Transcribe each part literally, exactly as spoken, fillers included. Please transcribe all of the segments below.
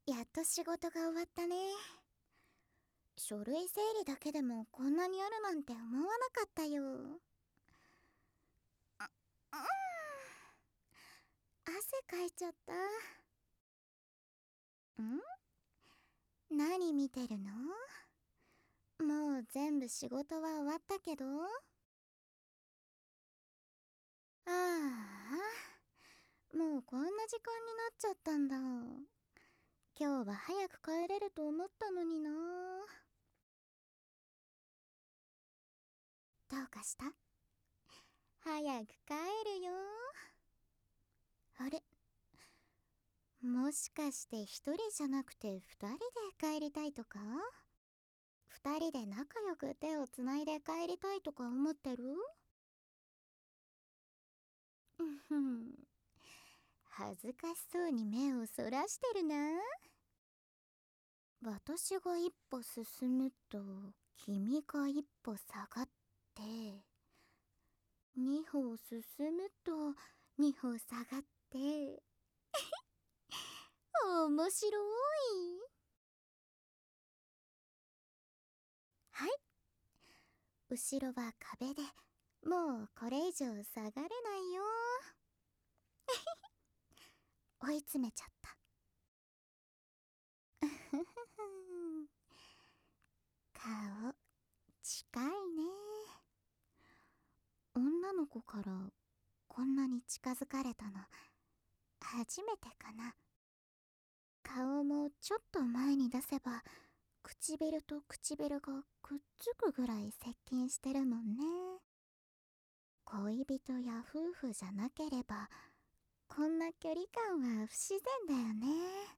やっと仕事が終わったね。書類整理だけでもこんなにあるなんて思わなかったよ。あ、うん、汗かいちゃった。ん？何見てるの？もう全部仕事は終わったけど。ああ、もうこんな時間になっちゃったんだ。今日は早く帰れると思ったのにな。どうかした？早く帰るよ。あれ、もしかして一人じゃなくて二人で帰りたいとか？二人で仲良く手をつないで帰りたいとか思ってる？うんふん、恥ずかしそうに目をそらしてるな。私が一歩進むと君が一歩下がって、二歩進むと二歩下がって。面白い。はい、後ろは壁でもうこれ以上下がれないよ。追い詰めちゃった。顔近いね。女の子からこんなに近づかれたの初めてかな。顔もちょっと前に出せば唇と唇がくっつくぐらい接近してるもんね。恋人や夫婦じゃなければこんな距離感は不自然だよね。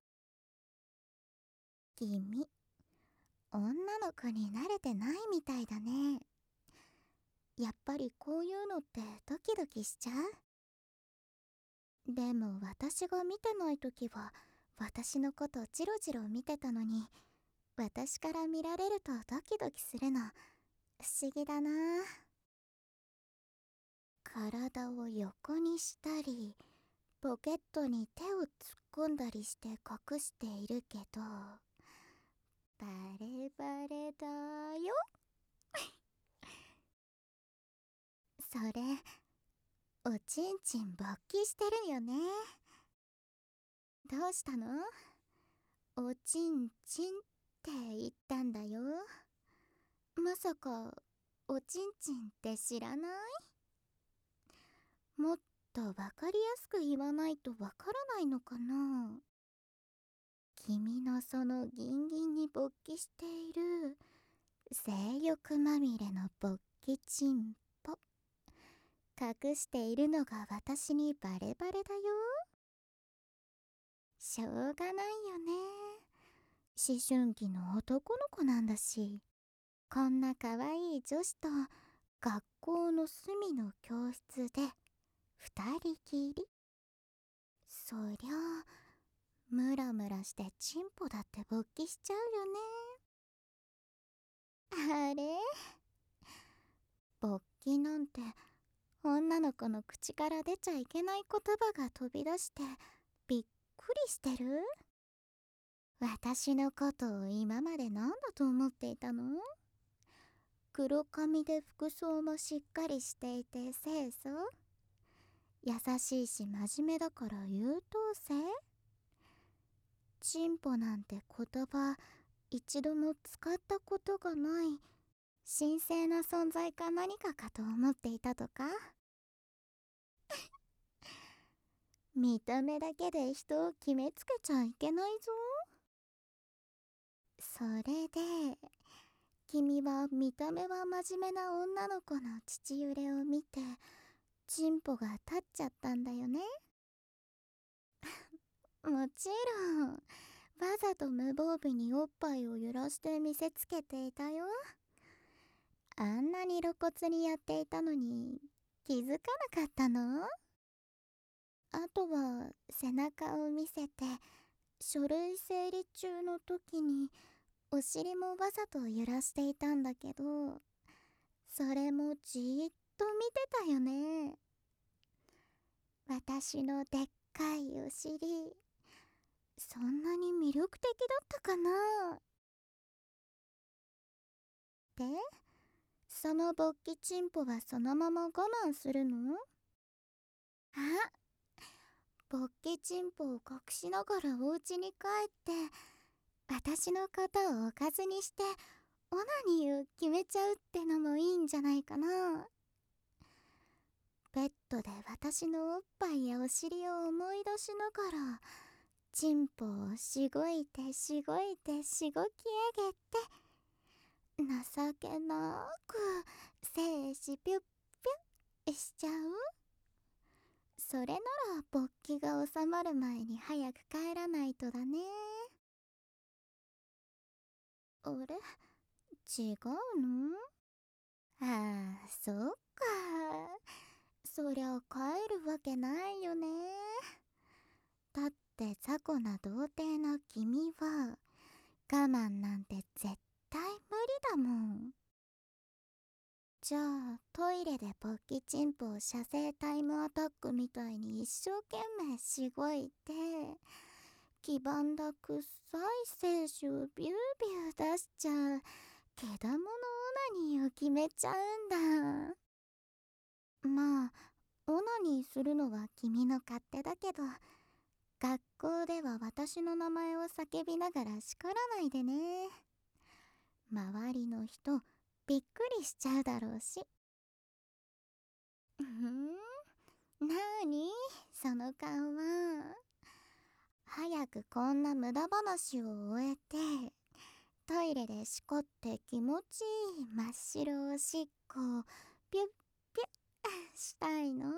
君、女の子に慣れてないみたいだね。やっぱりこういうのってドキドキしちゃう？でも私が見てない時は私のことジロジロ見てたのに、私から見られるとドキドキするの不思議だな。体を横にしたりポケットに手を突っ込んだりして隠しているけど、バレバレだよ。それおちんちん勃起してるよね。どうしたの？おちんちんって言ったんだよ。まさかおちんちんって知らない？もっとわかりやすく言わないとわからないのかな。君のそのギンギンに勃起している性欲まみれの勃起チンポ、隠しているのが私にバレバレだよ。しょうがないよね。思春期の男の子なんだし。こんな可愛い女子と学校の隅の教室で二人きり。そりゃムラムラしてチンポだって勃起しちゃうよね。あれ、勃起なんて女の子の口から出ちゃいけない言葉が飛び出してびっくりしてる？私のことを今まで何だと思っていたの？黒髪で服装もしっかりしていて清楚、優しいし真面目だから優等生。チンポなんて言葉一度も使ったことがない神聖な存在か何かかと思っていたとか？見た目だけで人を決めつけちゃいけないぞ。それで君は見た目は真面目な女の子の父揺れを見てチンポが立っちゃったんだよね。もちろんわざと無防備におっぱいを揺らして見せつけていたよ。あんなに露骨にやっていたのに気づかなかったの？あとは背中を見せて書類整理中の時にお尻もわざと揺らしていたんだけど、それもじーっと見てたよね。私のでっかいお尻、 そんなに魅力的だったかな。で、その勃起チンポはそのまま我慢するの？あ、勃起チンポを隠しながらお家に帰って私のことをおかずにしてオナニーを決めちゃうってのもいいんじゃないかな。ベッドで私のおっぱいやお尻を思い出しながらチンポをしごいてしごいてしごき上げて情けなく精子ピュッピュッしちゃう。それなら勃起が収まる前に早く帰らないとだね。あれ、違うの？ああ、そっか。そりゃ帰るわけないよね。だって雑魚な童貞な君は我慢なんて絶対無理だもん。じゃあトイレで勃起チンポを射精タイムアタックみたいに一生懸命しごいて黄ばんだ臭い精子をビュービュー出しちゃうけだものオナニーを決めちゃうんだ。まあオナニーするのは君の勝手だけど学校では私の名前を叫びながら叱らないでね。周りの人びっくりしちゃうだろうし。ふん、なーにその顔は。早くこんな無駄話を終えてトイレでしこって気持ちいい真っ白おしっこをピュッピュッしたいの？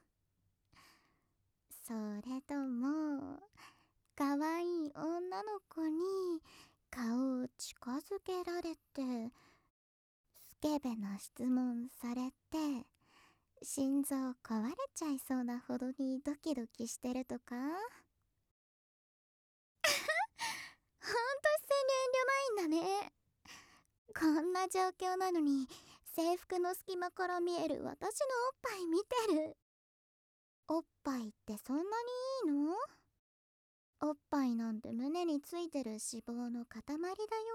それともかわいい女の子に顔を近づけられてスケベな質問されて心臓壊れちゃいそうなほどにドキドキしてるとか？ほんと一斉に遠慮ないんだね。こんな状況なのに制服の隙間から見える私のおっぱい見てる。おっぱいってそんなにいいの？おっぱいなんて胸についてる脂肪の塊だ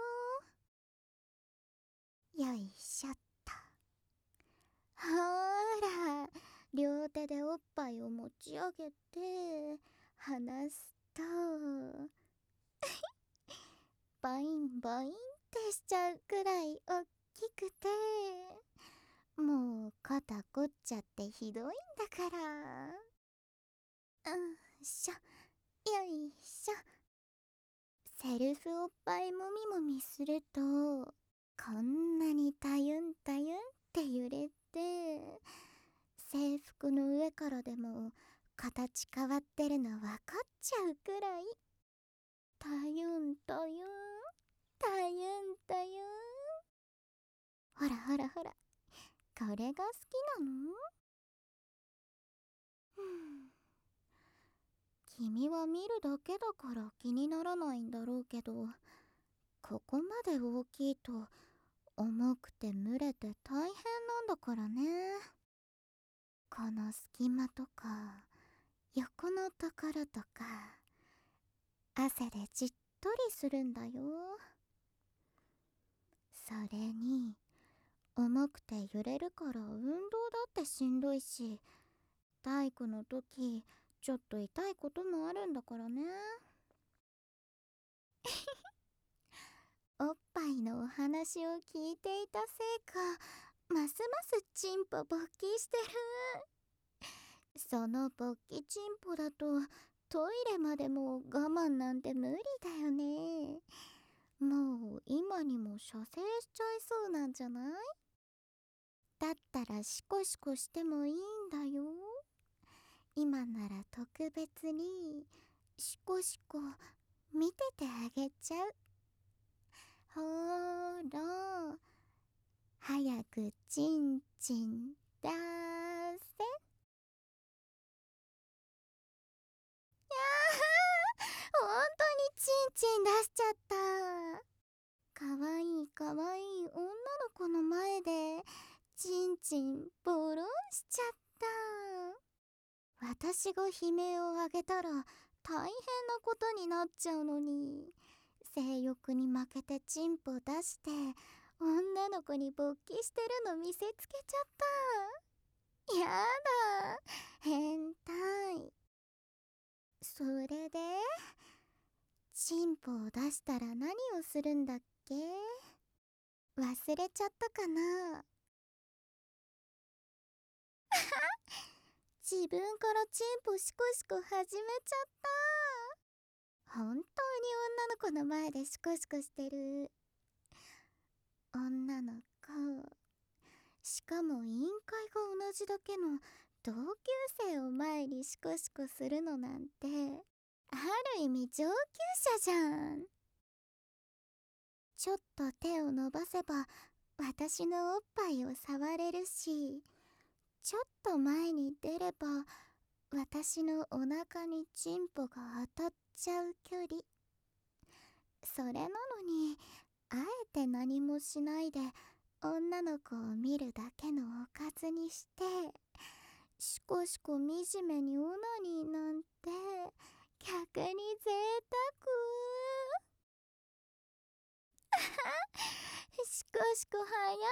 よ。よいしょっと。ほーら、両手でおっぱいを持ち上げて離すとバインバインってしちゃうくらいおっきくてもう肩凝っちゃってひどいんだから。うんしょ、よいしょ。セルフおっぱいもみもみするとこんなにたゆんたゆんって揺れて制服の上からでも形変わってるの分かっちゃうくらいたゆんたゆんたゆんたゆん。ほらほらほら、これが好きなの？ふん、君は見るだけだから気にならないんだろうけどここまで大きいと重くて蒸れて大変なんだからね。この隙間とか横のところとか汗でじっとりするんだよ。それに重くて揺れるから運動だってしんどいし体育の時ちょっと痛いこともあるんだからね。おっぱいのお話を聞いていたせいかますますチンポ勃起してる。その勃起チンポだとトイレまでも我慢なんて無理だよね。もう今にも射精しちゃいそうなんじゃない？だったらシコシコしてもいいんだよ。今なら特別にシコシコ見ててあげちゃう。ほーら、早くチンチン出せ。ほんとにチンチン出しちゃった。かわいいかわいい女の子の前でチンチンボロンしちゃった。私が悲鳴を上げたら大変なことになっちゃうのに、性欲に負けてチンポ出して女の子に勃起してるの見せつけちゃった。やだ、変態。それでチンポを出したら何をするんだっけ？忘れちゃったかな。自分からチンポシコシコ始めちゃった。本当に女の子の前でシコシコしてる。女の子、しかも委員会が同じだけの同級生を前にシコシコするのなんて、ある意味上級者じゃん。ちょっと手を伸ばせば私のおっぱいを触れるし、ちょっと前に出れば私のお腹にチンポが当たっちゃう距離。それなのにあえて何もしないで女の子を見るだけのおかずにして、しこしこ惨めにオナニーなんて逆に贅沢。しこしこ早い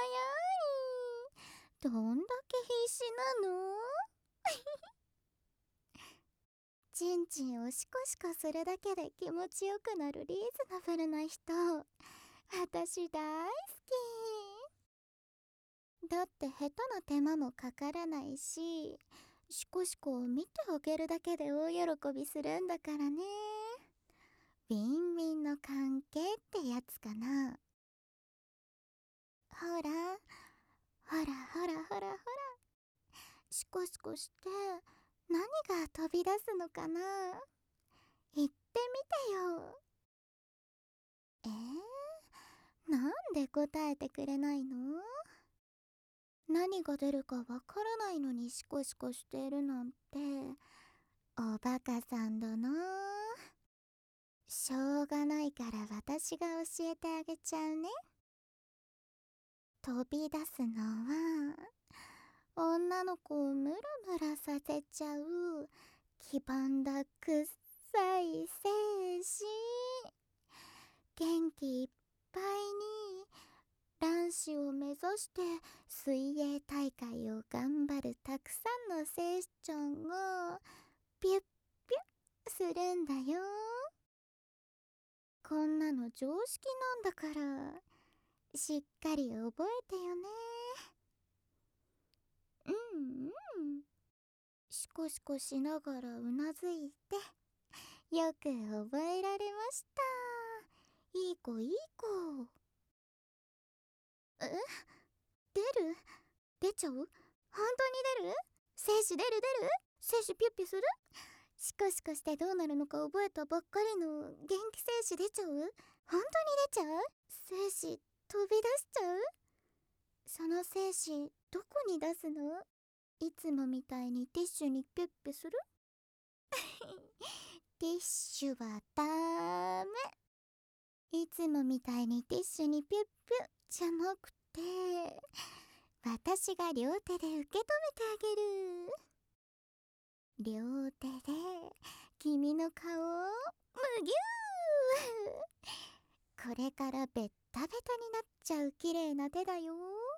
早い。どんだけ必死なの？チンチンをシコシコするだけで気持ちよくなるリーズナブルな人、私大好き。だって下手な手間もかからないし、シコシコを見てあげるだけで大喜びするんだからね。ウィンウィンの関係ってやつかな。ほらほらほらほらほら、シコシコして何が飛び出すのかな。言ってみてよ。えー、なんで答えてくれないの？何が出るかわからないのにシコシコしてるなんて、おバカさんだな。しょうがないから私が教えてあげちゃうね。飛び出すのは女の子をムラムラさせちゃう黄ばんだくっさい精子。元気いっぱいに卵子を目指して水泳大会を頑張るたくさんの精子ちゃんがピュッピュッするんだよ。こんなの常識なんだからしっかり覚えてよね。うんうん、シコシコしながらうなずいて、よく覚えられました。いい子いい子。え、出る？出ちゃう？本当に出る？精子出る出る？精子ピュッピュする？シコシコしてどうなるのか覚えたばっかりの元気精子出ちゃう？本当に出ちゃう？精子飛び出しちゃう？その精子どこに出すの？いつもみたいにティッシュにピュッピュする？ティッシュはダメ。いつもみたいにティッシュにピュッピュじゃなくて、私が両手で受け止めてあげる。両手で君の顔をむぎゅー。これからベッタベタになっちゃう綺麗な手だよ。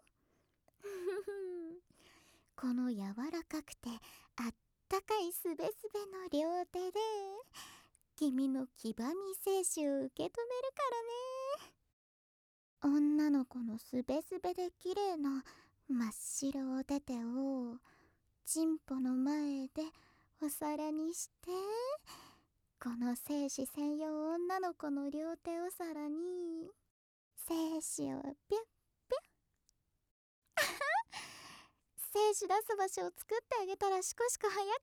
この柔らかくてあったかいすべすべの両手で君の黄ばみ精子を受け止めるからね。女の子のすべすべで綺麗な真っ白お手手をチンポの前でお皿にして、この精子専用女の子の両手お皿に精子をピュッピュッ。精子出す場所を作ってあげたらシコシコ早くなった。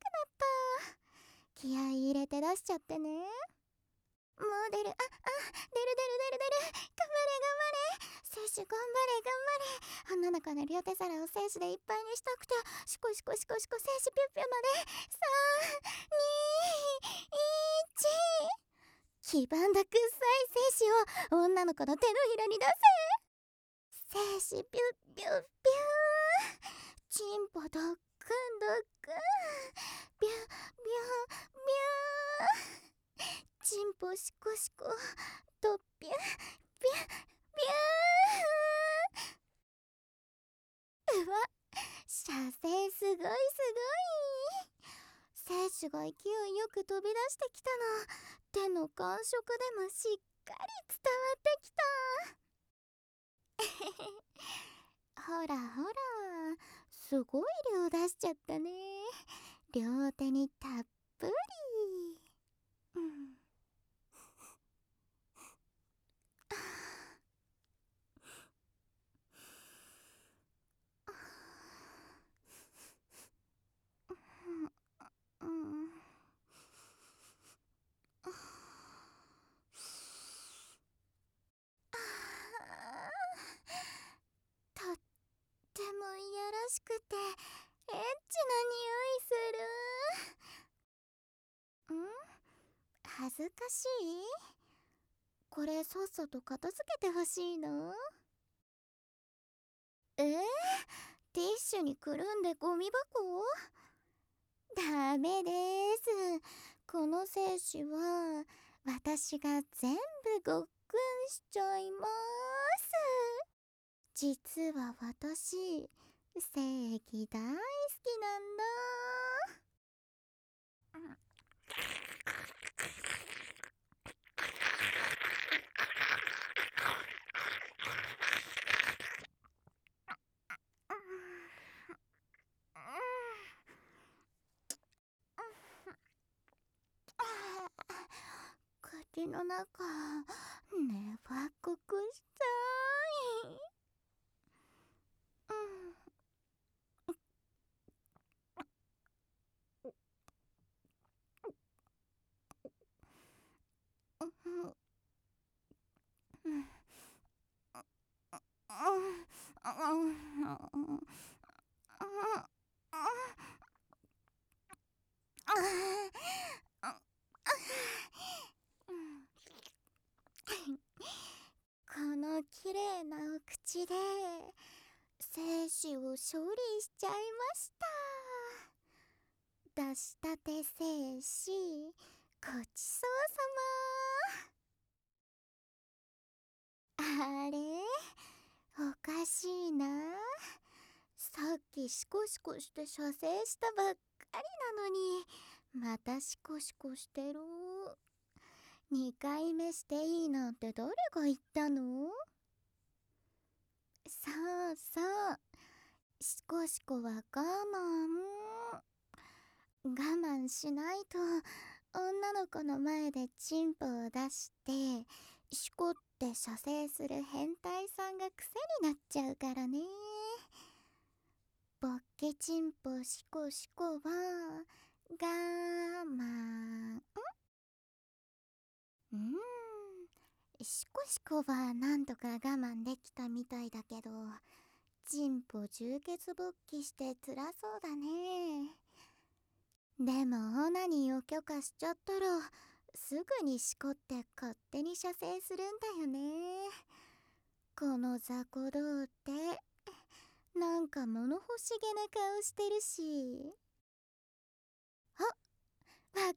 気合い入れて出しちゃってね。もう出る。あ、あ、出る出る出る出る。頑張れ頑張れ。精子頑張れ頑張れ。女の子の両手皿を精子でいっぱいにしたくて、シコシコシコシコ精子ピュッピュまで。さん、に、いち。黄ばんだくっさい精子を女の子の手のひらに出せ。精子ピュッピュッピュー。チンポドックンドックン。ビュッビュッビュ生すごいすごい。精子が勢いよく飛び出してきたの、手の感触でもしっかり伝わってきた。ほらほら、すごい量出しちゃったね。両手にたっぷり。うん。うん。とってもいやらしくてエッチな匂いする。ん？恥ずかしい？これさっさと片付けてほしいの？えー、ティッシュにくるんでゴミ箱？ダメです。この精子は私が全部ごっくんしちゃいます。実は私、正義大好きなんだ。口の中、ねばっこくしたい。この綺麗なお口で精子を処理しちゃいました。出したて精子、ごちそうさま。あれ、おかしいな。さっきシコシコして射精したばっかりなのにまたシコシコしてる。にかいめしていいなんて誰が言ったの？そうそう、シコシコは我慢。我慢しないと女の子の前でチンポを出してシコって射精する変態さんが癖になっちゃうからね。ボッケチンポシコシコは我慢。うん、シコシコはなんとか我慢できたみたいだけど、チンポ充血勃起して辛そうだね。でもオナニーを許可しちゃったらすぐにしこって勝手に射精するんだよね。この雑魚童ってなんか物欲しげな顔してるし。あ、わかった。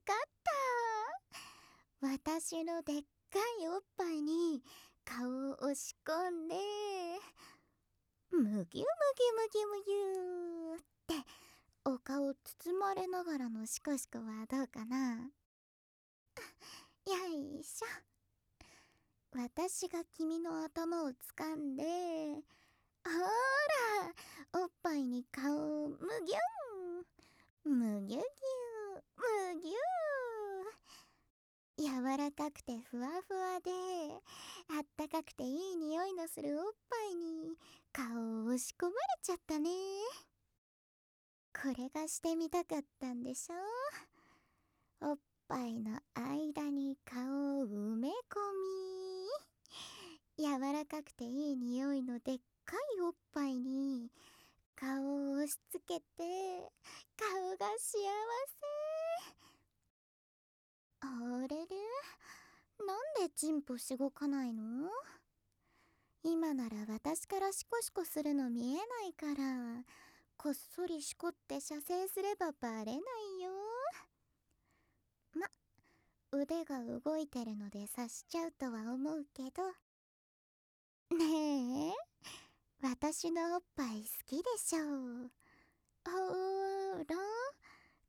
私のでっかいおっぱいに顔を押し込んでむぎゅむぎゅむぎゅむぎゅってお顔包まれながらのシコシコはどうかな。よいしょ。私が君の頭を掴んで、ほら、おっぱいに顔をむぎゅん、むぎゅぎゅ、むぎゅ。柔らかくてふわふわであったかくていい匂いのするおっぱいに顔を押し込まれちゃったね。これがしてみたかったんでしょ。おっぱいの間に顔を埋め込み、柔らかくていい匂いのでっかいおっぱいに顔を押し付けて顔が幸せ。あれれ、なんでチンポしごかないの？今なら私からシコシコするの見えないからこっそりしこって射精すればバレないよ。ま、腕が動いてるので察しちゃうとは思うけど。ねえ、私のおっぱい好きでしょ。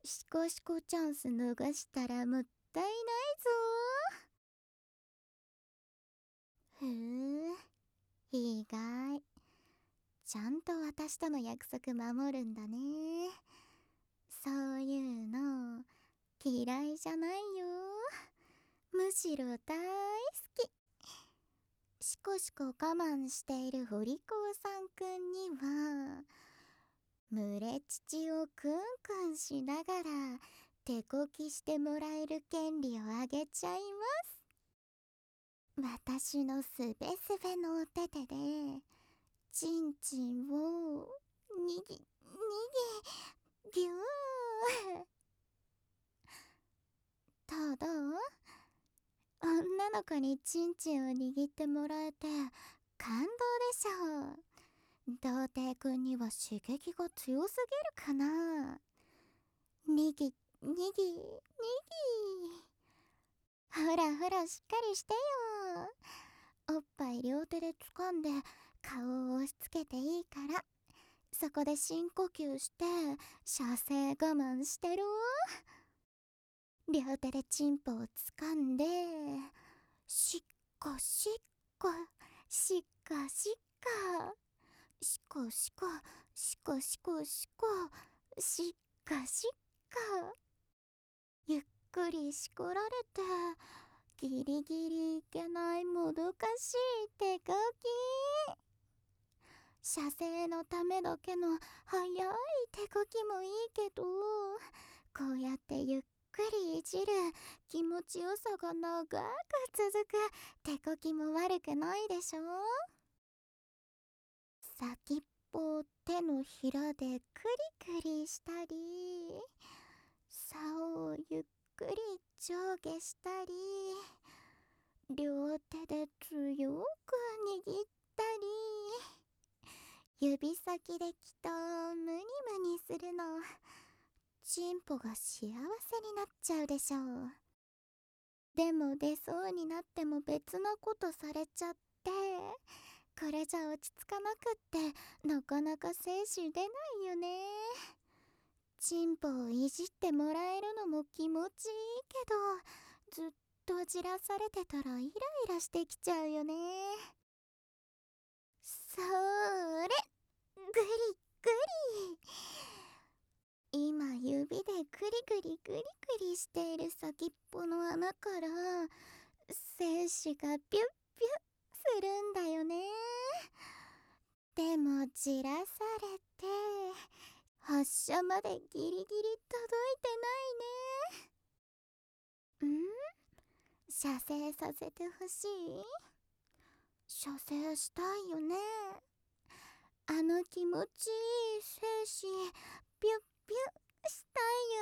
シコシコチャンス逃したらもったいないぞ。ふう、意外。ちゃんと私との約束守るんだね。そういうの嫌いじゃないよ。むしろ大好き。シコシコ我慢しているホリコーさんくんには群れ乳をクンクンしながら手こきしてもらえる権利をあげちゃいます。私のすべすべのお手手でチンチンをにぎにぎぎゅー。どうどう？女の子にチンチンを握ってもらえて感動でしょう。童貞くんには刺激が強すぎるかな。にぎにぎにぎ。ほらほら、しっかりしてよ。おっぱい両手で掴んで顔を押し付けていいから、そこで深呼吸して射精我慢してる。両手でチンポを掴んでしっこしっこしっこしっこしこしこしこしこしこしっこしっこ、ゆっくりしこられてギリギリいけないもどかしい手こき。射精のためだけの早い手こきもいいけど、こうやってゆっくりいじる気持ちよさが長く続く手こきも悪くないでしょ。先っぽを手のひらでクリクリしたり、竿をゆっくり上下したり、両手で強く握ったり、指先できっとムニムニするのチンポが幸せになっちゃうでしょう。でも出そうになっても別なことされちゃって、これじゃ落ち着かなくってなかなか精子出ないよね。チンポをいじってもらえるのも気持ちいいけど、ずっとじらされてたらイライラしてきちゃうよね。それ、グリグリ。今指でグリグリグリグリしている先っぽの穴から精子がピュッピュッするんだよね。でもじらされて発射までギリギリ届いてないね。ん？射精させてほしい？射精したいよね。あの気持ちいい精子ピュッピュッした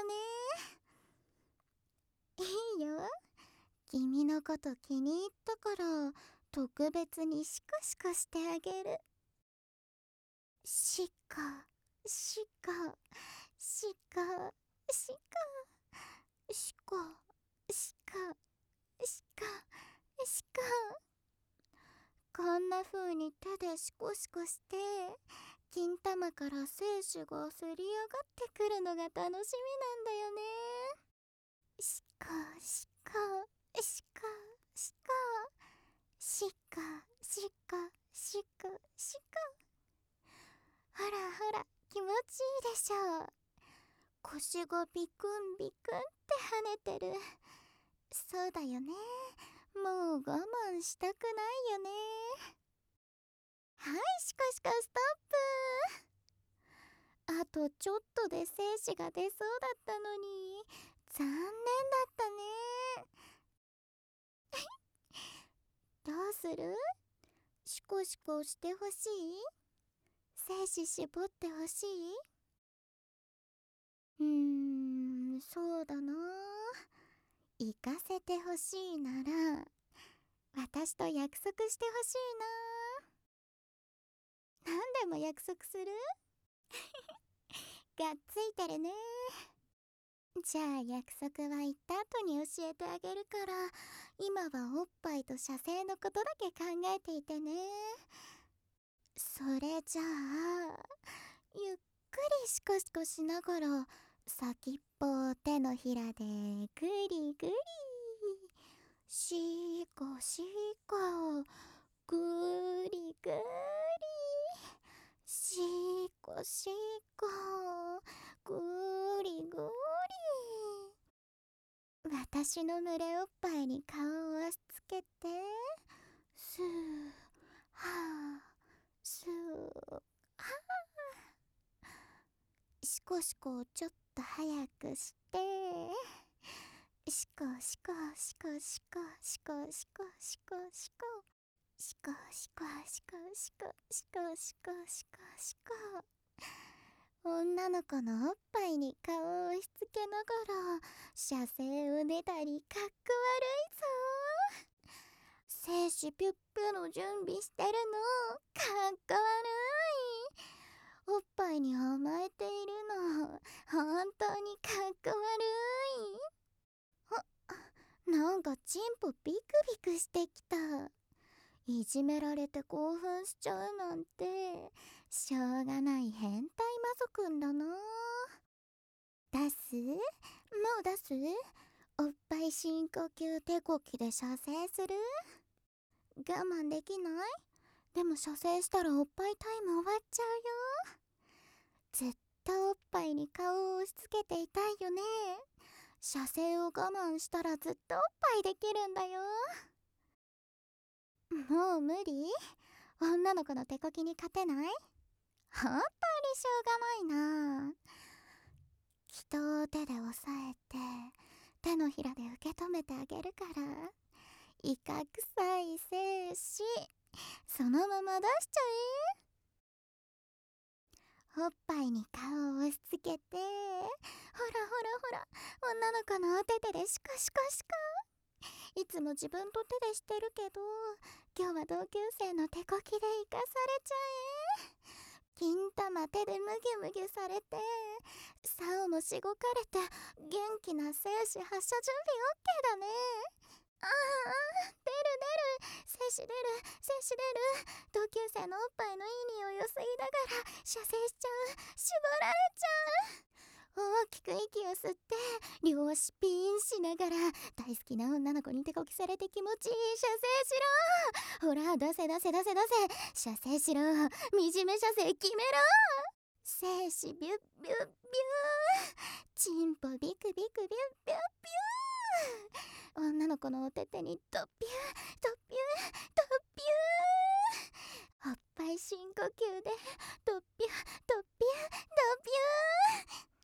いよね。いいよ、君のこと気に入ったから特別にシコシコしてあげる。シコシコシコシコシコシコシコシコ。こんな風に手でシコシコして金玉から精子がせり上がってくるのが楽しみなんだよね。シコシコシコシコシコシコシコシコ。ほらほら、気持ちいいでしょう。腰がビクンビクンって跳ねてる。そうだよね、もう我慢したくないよね。はい、シコシコストップ。あとちょっとで精子が出そうだったのに残念だったね。どうする？シコシコしてほしい？精子絞ってほしい？うーん、そうだな。行かせてほしいなら私と約束してほしいな。何でも約束する？がっついてるね。じゃあ約束は言った後に教えてあげるから、今はおっぱいと射精のことだけ考えていてね。それじゃあゆっくりシコシコしながら先っぽを手のひらでぐりぐり、しこしこ、ぐりぐり、しこしこ、ぐりぐり。私の濡れおっぱいに顔を押し付けて、スーはースーはー、しこしこをちょっと早くして、しこしこしこしこしこしこしこしこしこしこしこしこしこしこしこしこ、女の子のおっぱいに顔を押し付けながら射精を出たり、かっこ悪いぞ。精子ピュッピュの準備してるのかっこ悪い。おっぱいに甘えているの本当にかっこ悪い。あ、なんかチンポビクビクしてきた。いじめられて興奮しちゃうなんてしょうがない変態魔族くんだな。出す？もう出す？おっぱい深呼吸手こきで射精する？我慢できない？でも射精したらおっぱいタイム終わっちゃうよ。ずっとおっぱいに顔を押し付けていたいよね。射精を我慢したらずっとおっぱいできるんだよ。もう無理？女の子の手こきに勝てない？本当にしょうがないな。人を手で押さえて手のひらで受け止めてあげるから。いかくさい精子そのまま出しちゃえ。おっぱいに顔を押し付けて、ほらほらほら、女の子のお手手でシコシコシコ。いつも自分と手でしてるけど、今日は同級生の手こきで生かされちゃえ。金玉手でムギュムギュされて、竿もしごかれて、元気な精子発射準備 オーケー だね。ああ、出る出る、精子出る精子出る。同級生のおっぱいのいい匂いを吸いながら射精しちゃう。絞られちゃう。大きく息を吸って両足ピンしながら、大好きな女の子に手こきされて気持ちいい射精しろ。ほら出せ出せ出せ出せ、射精しろ。惨め射精決めろ。精子ビュッビュッビュー、チンポビクビクビュッビュッビュー。女の子のお手手にドッピュードッピュードッピュー。おっぱい深呼吸でドッピュードッピュードッピュー。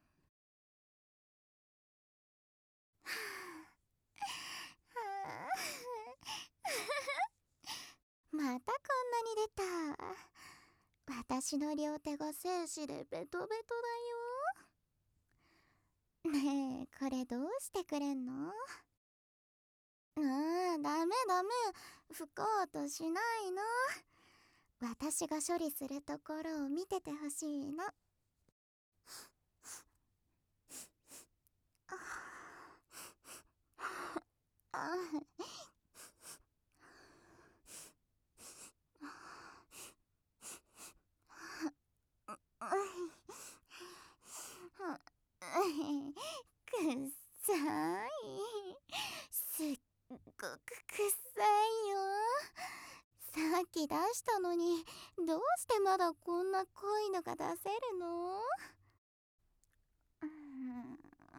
またこんなに出た。私の両手が精子でベトベトだよ。ねえ、これどうしてくれんの？ああ、ダメダメ、拭こうとしないの。私が処理するところを見ててほしいの。あくっさい。すっごくくっさいよ。さっき出したのに、どうしてまだこんな濃いのが出せるの？うーん、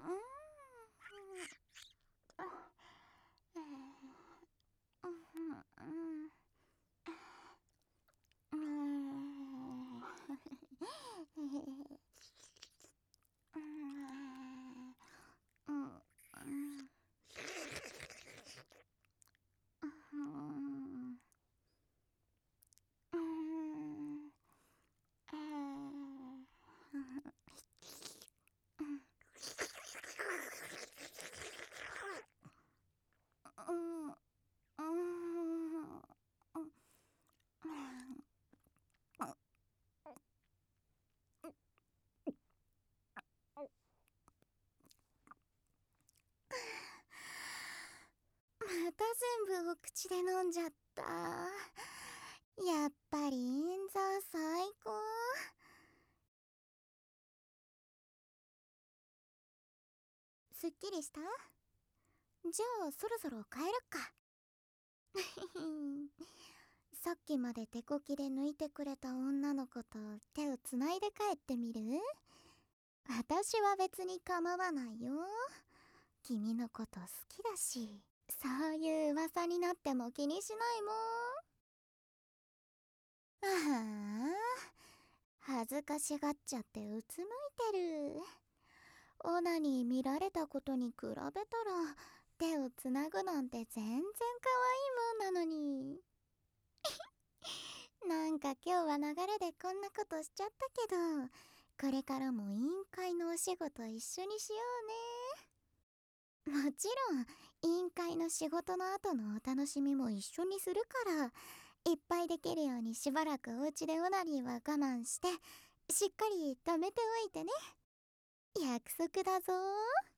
また全部を口で飲んじゃった。やっぱりインザー最高。 すっきりした？じゃあそろそろ帰るか。さっきまで手こきで抜いてくれた女の子と手をつないで帰ってみる？私は別に構わないよ。君のこと好きだし、そういう噂になっても気にしないもん。ああ、恥ずかしがっちゃってうつむいてる。オナに見られたことに比べたら、手をつなぐなんて全然可愛いもんなのに。なんか今日は流れでこんなことしちゃったけど、これからも委員会のお仕事一緒にしようね。もちろん委員会の仕事の後のお楽しみも一緒にするから、いっぱいできるようにしばらくお家でオナニーは我慢して、しっかり止めておいてね。約束だぞ。